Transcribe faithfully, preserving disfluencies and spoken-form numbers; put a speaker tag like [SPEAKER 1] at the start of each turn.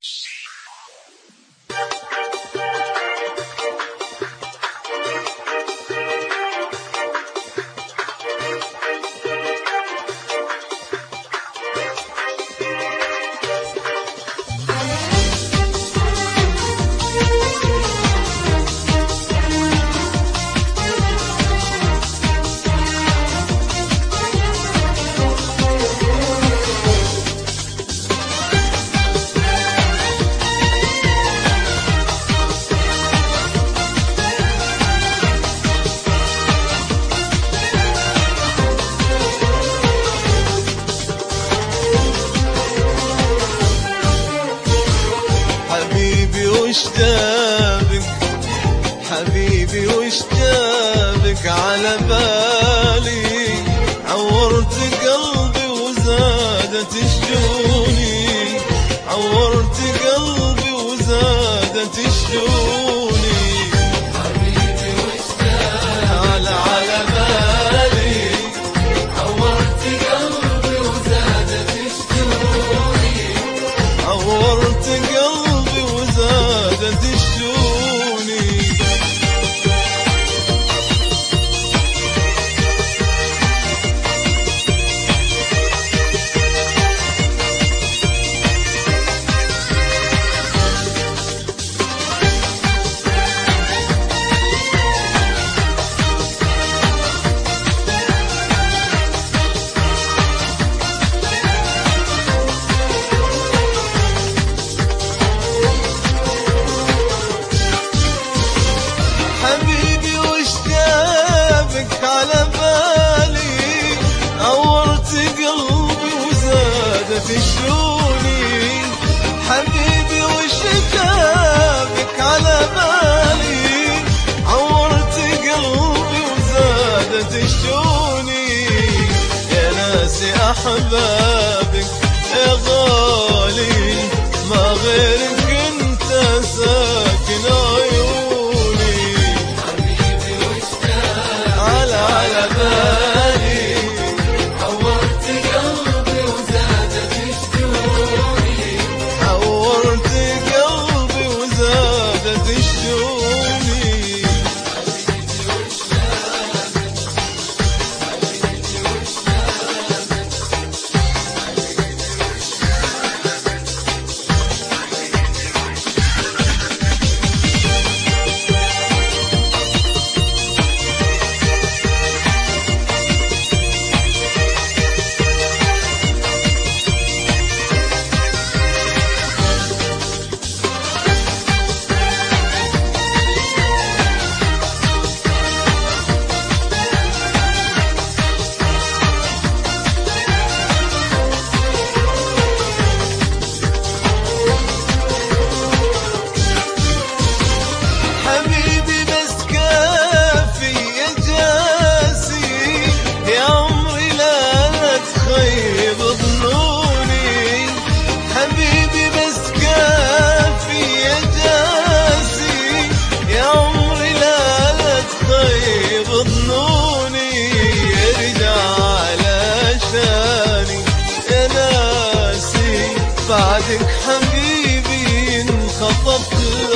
[SPEAKER 1] وش جابك حبيبي وش جابك على بالي؟ عورت قلبي وزادت شجوني، عورت قلبي وزادت شجوني.
[SPEAKER 2] حبيبي وش جابك
[SPEAKER 1] على على بالي،
[SPEAKER 2] عورت قلبي وزادت شجوني،
[SPEAKER 1] عورت قلبي وزادت شجوني. حبيبي وش جابك على بالي؟ عورت قلبي وزادت شجوني. حبيبي وش جابك على بالي؟ عورت قلبي وزادت شجوني. يا ناسي أحبابك يا غالي، ما غيرك انت ساكن عيوني.
[SPEAKER 2] حبيبي وش جابك
[SPEAKER 1] على على بالي،
[SPEAKER 2] عورت قلبي وزادت شجوني،
[SPEAKER 1] عورت قلبي وزادت شجوني.
[SPEAKER 2] حبيبي وش جابك حبيبي وش جابك
[SPEAKER 1] حبيبي بس كافي يا جاسي، يا عمري لا تخيب ظنوني. حبيبي بس كافي يا جاسي، يا عمري لا تخيب ظنوني. ارجع علشاني يا ناسي، بعدك حبيبي انخطفت